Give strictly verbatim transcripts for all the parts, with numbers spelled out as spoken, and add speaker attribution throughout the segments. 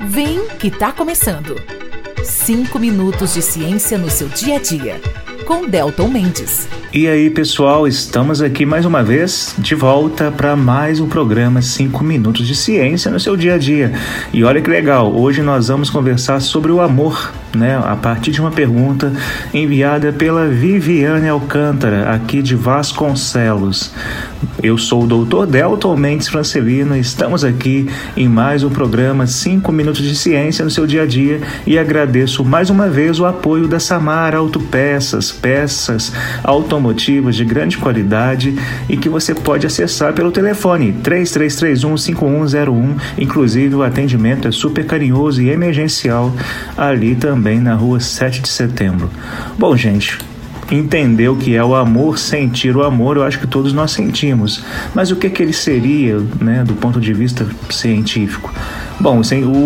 Speaker 1: Vem que tá começando. Cinco minutos de ciência no seu dia a dia, com Delton Mendes.
Speaker 2: E aí, pessoal, estamos aqui mais uma vez, de volta para mais um programa cinco minutos de ciência no seu dia a dia. E olha que legal, hoje nós vamos conversar sobre o amor, né? A partir de uma pergunta enviada pela Viviane Alcântara, aqui de Vasconcelos. Eu sou o doutor Delton Mendes Francelino e estamos aqui em mais um programa cinco minutos de ciência no seu dia a dia e agradeço mais uma vez o apoio da Samara Autopeças, peças automotivas de grande qualidade e que você pode acessar pelo telefone três três três um, cinco um zero um. Inclusive o atendimento é super carinhoso e emergencial ali também na rua sete de setembro. Bom, gente, entender o que é o amor, sentir o amor, eu acho que todos nós sentimos. Mas o que que ele seria, né, do ponto de vista científico? Bom,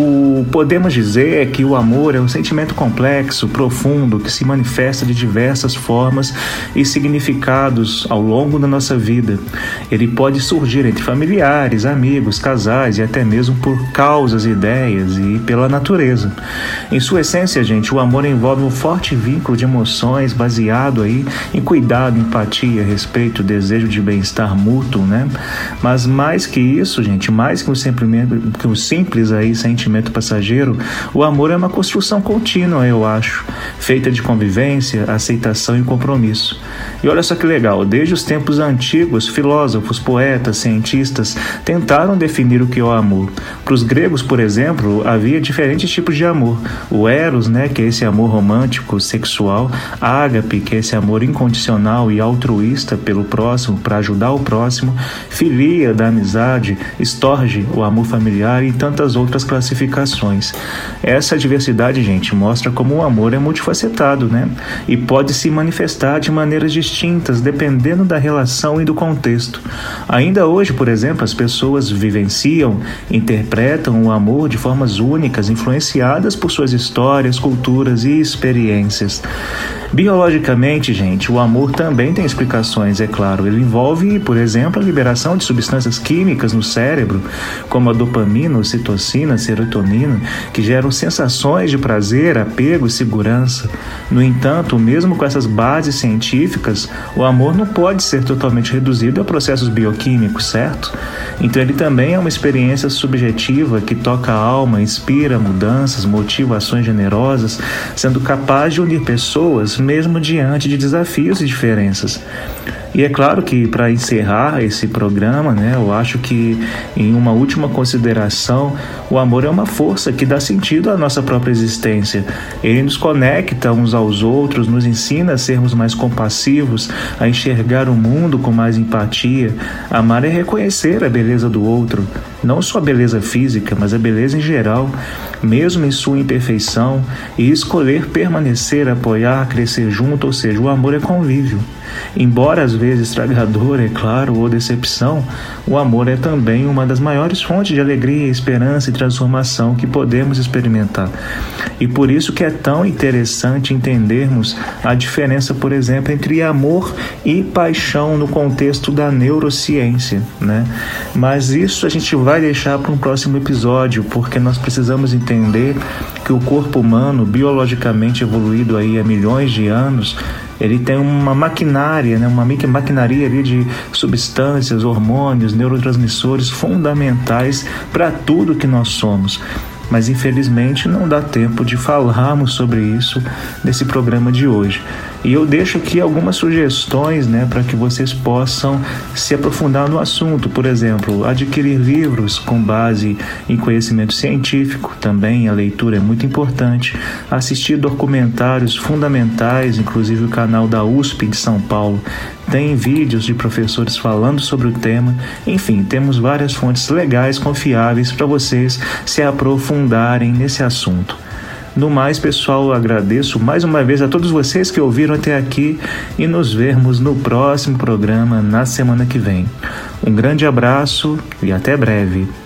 Speaker 2: o podemos dizer é que o amor é um sentimento complexo, profundo, que se manifesta de diversas formas e significados ao longo da nossa vida. Ele pode surgir entre familiares, amigos, casais e até mesmo por causas, ideias e pela natureza. Em sua essência, gente, o amor envolve um forte vínculo de emoções baseado aí em cuidado, empatia, respeito, desejo de bem-estar mútuo, né? Mas mais que isso, gente, mais que um simples, que um simples aí sentimento passageiro, o amor é uma construção contínua, eu acho, feita de convivência, aceitação e compromisso. E olha só que legal, desde os tempos antigos, filósofos, poetas, cientistas tentaram definir o que é o amor. Para os gregos, por exemplo, havia diferentes tipos de amor. O eros, né, que é esse amor romântico, sexual; ágape, que é esse amor incondicional e altruísta pelo próximo, para ajudar o próximo; filia, da amizade; storge, o amor familiar, e tantas outras classificações. Essa diversidade, gente, mostra como o amor é multifacetado, né? E pode se manifestar de maneiras distintas, dependendo da relação e do contexto. Ainda hoje, por exemplo, as pessoas vivenciam, interpretam o amor de formas únicas, influenciadas por suas histórias, culturas e experiências. Biologicamente, gente, o amor também tem explicações, é claro. Ele envolve, por exemplo, a liberação de substâncias químicas no cérebro, como a dopamina, ocitocina, serotonina, que geram sensações de prazer, apego e segurança. No entanto, mesmo com essas bases científicas, o amor não pode ser totalmente reduzido a processos bioquímicos, certo? Então ele também é uma experiência subjetiva que toca a alma, inspira mudanças, motiva ações generosas, sendo capaz de unir pessoas mesmo diante de desafios e diferenças. E é claro que, para encerrar esse programa, né, eu acho que, em uma última consideração, o amor é uma força que dá sentido à nossa própria existência. Ele nos conecta uns aos outros, nos ensina a sermos mais compassivos, a enxergar o mundo com mais empatia. Amar é reconhecer a beleza do outro, não só a beleza física, mas a beleza em geral, mesmo em sua imperfeição, e escolher permanecer, apoiar, crescer junto, ou seja, o amor é convívio. Embora às vezes estragador, é claro, ou decepção, o amor é também uma das maiores fontes de alegria, esperança e transformação que podemos experimentar. E por isso que é tão interessante entendermos a diferença, por exemplo, entre amor e paixão no contexto da neurociência, né? Mas isso a gente vai deixar para um próximo episódio, porque nós precisamos entender que o corpo humano, biologicamente evoluído aí há milhões de anos, ele tem uma maquinária, né, uma maquinaria ali de substâncias, hormônios, neurotransmissores fundamentais para tudo que nós somos. Mas infelizmente não dá tempo de falarmos sobre isso nesse programa de hoje. E eu deixo aqui algumas sugestões, né, para que vocês possam se aprofundar no assunto. Por exemplo, adquirir livros com base em conhecimento científico, também a leitura é muito importante. Assistir documentários fundamentais, inclusive o canal da U S P de São Paulo tem vídeos de professores falando sobre o tema. Enfim, temos várias fontes legais, confiáveis para vocês se aprofundarem nesse assunto. No mais, pessoal, eu agradeço mais uma vez a todos vocês que ouviram até aqui e nos vemos no próximo programa na semana que vem. Um grande abraço e até breve.